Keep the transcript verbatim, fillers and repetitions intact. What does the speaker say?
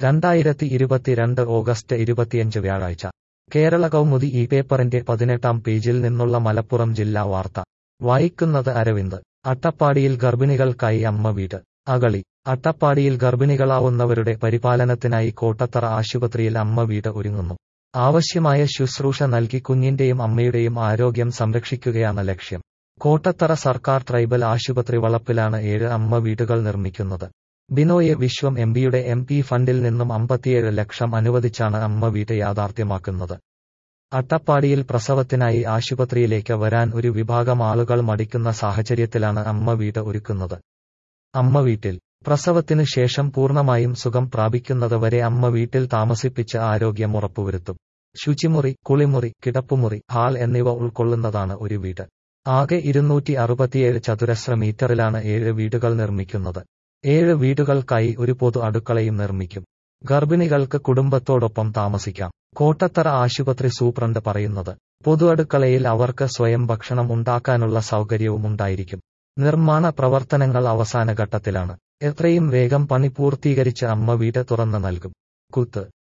രണ്ടായിരത്തി ഇരുപത്തിരണ്ട് ഓഗസ്റ്റ് ഇരുപത്തിയഞ്ച് വ്യാഴാഴ്ച കേരള കൗമുദി ഈ പേപ്പറിന്റെ പതിനെട്ടാം പേജിൽ നിന്നുള്ള മലപ്പുറം ജില്ലാ വാർത്ത വായിക്കുന്നത് അരവിന്ദ്. അട്ടപ്പാടിയിൽ ഗർഭിണികൾക്കായി അമ്മ വീട്. അകളി. അട്ടപ്പാടിയിൽ ഗർഭിണികളാവുന്നവരുടെ പരിപാലനത്തിനായി കോട്ടത്തറ ആശുപത്രിയിൽ അമ്മ വീട് ഒരുങ്ങുന്നു. ആവശ്യമായ ശുശ്രൂഷ നൽകി കുഞ്ഞിന്റെയും അമ്മയുടെയും ആരോഗ്യം സംരക്ഷിക്കുകയാണ് ലക്ഷ്യം. കോട്ടത്തറ സർക്കാർ ട്രൈബൽ ആശുപത്രി വളപ്പിലാണ് ഏഴ് അമ്മ വീടുകൾ നിർമ്മിക്കുന്നത്. ബിനോയ് വിശ്വം എംപിയുടെ എം പി ഫണ്ടിൽ നിന്നും അമ്പത്തിയേഴ് ലക്ഷം അനുവദിച്ചാണ് അമ്മ വീട് യാഥാർത്ഥ്യമാക്കുന്നത്. അട്ടപ്പാടിയിൽ പ്രസവത്തിനായി ആശുപത്രിയിലേക്ക് വരാൻ ഒരു വിഭാഗം ആളുകൾ മടിക്കുന്ന സാഹചര്യത്തിലാണ് അമ്മ വീട് ഒരുക്കുന്നത്. അമ്മ വീട്ടിൽ പ്രസവത്തിനു ശേഷം പൂർണ്ണമായും സുഖം പ്രാപിക്കുന്നത് വരെ അമ്മ വീട്ടിൽ താമസിപ്പിച്ച് ആരോഗ്യം ഉറപ്പുവരുത്തും. ശുചിമുറി, കുളിമുറി, കിടപ്പുമുറി, ഹാൾ എന്നിവ ഉൾക്കൊള്ളുന്നതാണ് ഒരു വീട്. ആകെ ഇരുന്നൂറ്റി അറുപത്തിയേഴ് ചതുരശ്ര മീറ്ററിലാണ് ഏഴ് വീടുകൾ നിർമ്മിക്കുന്നത്. ഏഴ് വീടുകൾക്കായി ഒരു പൊതു അടുക്കളയും നിർമ്മിക്കും. ഗർഭിണികൾക്ക് കുടുംബത്തോടൊപ്പം താമസിക്കാം. കോട്ടത്തറ ആശുപത്രി സൂപ്രണ്ട് പറയുന്നത്, പൊതു അടുക്കളയിൽ അവർക്ക് സ്വയം ഭക്ഷണം ഉണ്ടാക്കാനുള്ള സൗകര്യവും ഉണ്ടായിരിക്കും. നിർമ്മാണ പ്രവർത്തനങ്ങൾ അവസാന ഘട്ടത്തിലാണ്. എത്രയും വേഗം പണി പൂർത്തീകരിച്ച് അമ്മ വീട് തുറന്നു നൽകും. കുത്ത്